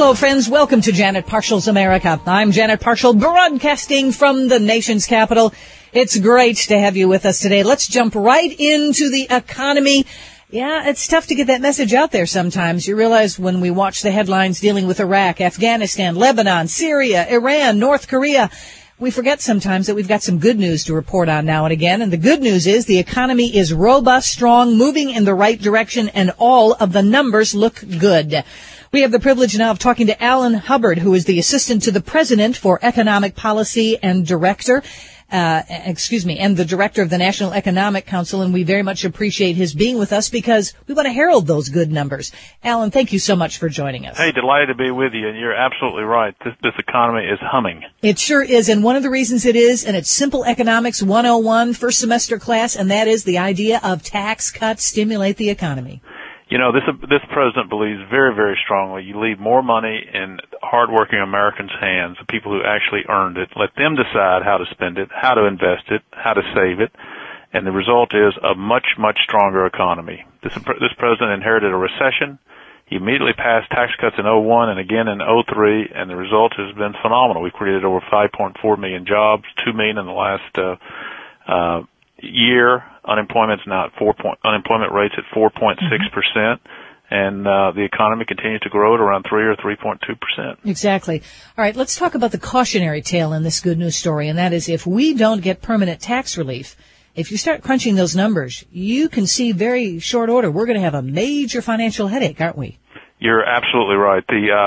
Hello, friends. Welcome to Janet Parshall's America. I'm Janet Parshall, broadcasting from the nation's capital. It's great to have you with us today. Let's jump right into the economy. Yeah, it's tough to get that message out there sometimes. You realize when we watch the headlines dealing with Iraq, Afghanistan, Lebanon, Syria, Iran, North Korea, we forget sometimes that we've got some good news to report on now and again. And the good news is the economy is robust, strong, moving in the right direction, and all of the numbers look good. We have the privilege now of talking to Alan Hubbard, who is the Assistant to the President for Economic Policy and Director, and the Director of the National Economic Council, and we very much appreciate his being with us because we want to herald those good numbers. Alan, thank you so much for joining us. Hey, delighted to be with you, and you're absolutely right. This economy is humming. It sure is, and one of the reasons it is, and it's Simple Economics 101 first semester class, and that is the idea of tax cuts stimulate the economy. You know, this president believes very, very strongly you leave more money in hardworking Americans' hands, the people who actually earned it. Let them decide how to spend it, how to invest it, how to save it, and the result is a much, much stronger economy. This president inherited a recession. He immediately passed tax cuts in 01 and again in 03, and the result has been phenomenal. We created over 5.4 million jobs, 2 million in the last year. Unemployment rate's at 4.6%, and the economy continues to grow at around 3 or 3.2%. Exactly. All right, let's talk about the cautionary tale in this good news story, and that is if we don't get permanent tax relief, if you start crunching those numbers, you can see very short order we're going to have a major financial headache, aren't we? You're absolutely right.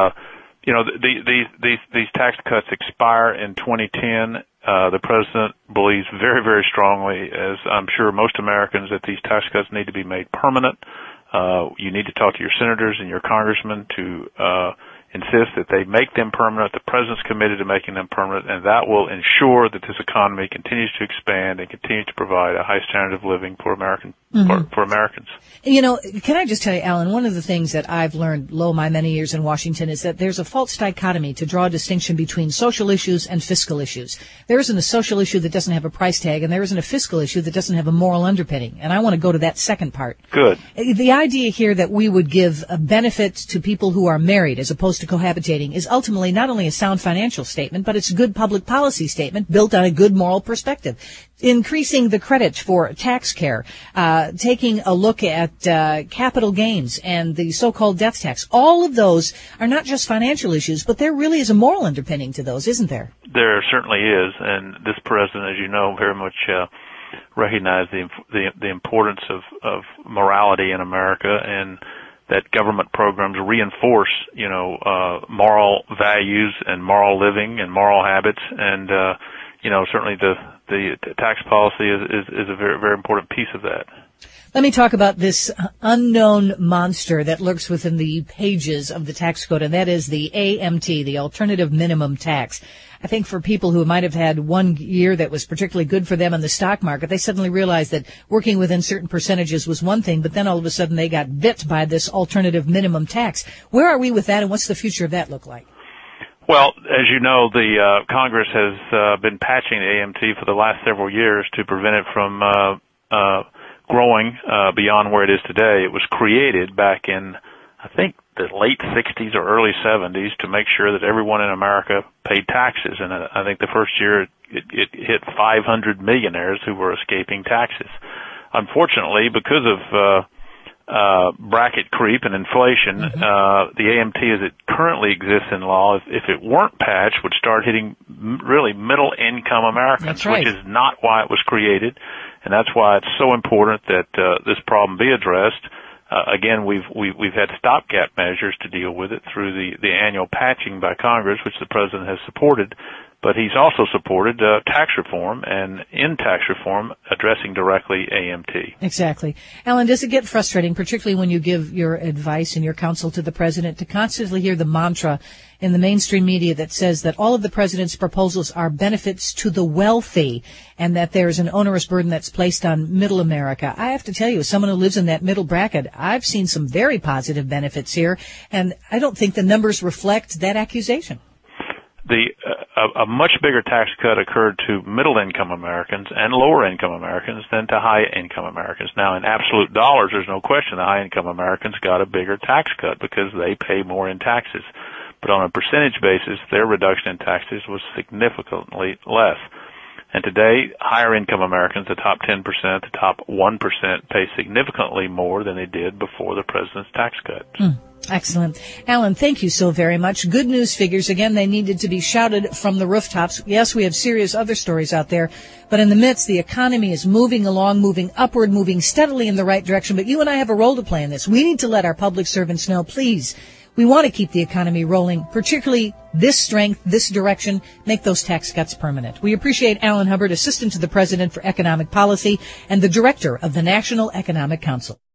These tax cuts expire in 2010. The president believes very, very strongly, as I'm sure most Americans, that these tax cuts need to be made permanent. You need to talk to your senators and your congressmen to insist that they make them permanent. The president's committed to making them permanent, and that will ensure that this economy continues to expand and continues to provide a high standard of living for Americans. You know, can I just tell you, Alan, one of the things that I've learned, my many years in Washington, is that there's a false dichotomy to draw a distinction between social issues and fiscal issues. There isn't a social issue that doesn't have a price tag, and there isn't a fiscal issue that doesn't have a moral underpinning. And I want to go to that second part. Good. The idea here that we would give a benefit to people who are married as opposed to cohabitating is ultimately not only a sound financial statement, but it's a good public policy statement built on a good moral perspective. Increasing the credit for tax care, taking a look at capital gains and the so-called death tax. All of those are not just financial issues, but there really is a moral underpinning to those, isn't there? There certainly is, and this president, as you know, very much recognized the importance of morality in America, and that government programs reinforce, moral values and moral living and moral habits, and certainly the tax policy is a very, very important piece of that. Let me talk about this unknown monster that lurks within the pages of the tax code, and that is the AMT, the Alternative Minimum Tax. I think for people who might have had one year that was particularly good for them in the stock market, they suddenly realized that working within certain percentages was one thing, but then all of a sudden they got bit by this alternative minimum tax. Where are we with that, and what's the future of that look like? Well, as you know, the Congress has been patching the AMT for the last several years to prevent it from growing beyond where it is today. It was created back in, I think, the late 60s or early 70s to make sure that everyone in America paid taxes. And I think the first year it hit 500 millionaires who were escaping taxes. Unfortunately, because of bracket creep and inflation, the AMT as it currently exists in law, if it weren't patched, would start hitting really middle-income Americans, right, which is not why it was created, and that's why it's so important that this problem be addressed. Again, we've had stopgap measures to deal with it through the annual patching by Congress, which the president has supported. But he's also supported tax reform, and in tax reform, addressing directly AMT. Exactly. Alan, does it get frustrating, particularly when you give your advice and your counsel to the president, to constantly hear the mantra in the mainstream media that says that all of the president's proposals are benefits to the wealthy and that there's an onerous burden that's placed on middle America? I have to tell you, as someone who lives in that middle bracket, I've seen some very positive benefits here, and I don't think the numbers reflect that accusation. A much bigger tax cut occurred to middle-income Americans and lower-income Americans than to high-income Americans. Now, in absolute dollars, there's no question the high-income Americans got a bigger tax cut because they pay more in taxes. but on a percentage basis, their reduction in taxes was significantly less. And today, higher income Americans, the top 10%, the top 1%, pay significantly more than they did before the president's tax cuts. Excellent. Alan, thank you so very much. Good news figures. Again, they needed to be shouted from the rooftops. Yes, we have serious other stories out there, but in the midst, the economy is moving along, moving upward, moving steadily in the right direction. But you and I have a role to play in this. We need to let our public servants know, please, we want to keep the economy rolling, particularly this strength, this direction, make those tax cuts permanent. We appreciate Alan Hubbard, Assistant to the President for Economic Policy and the Director of the National Economic Council.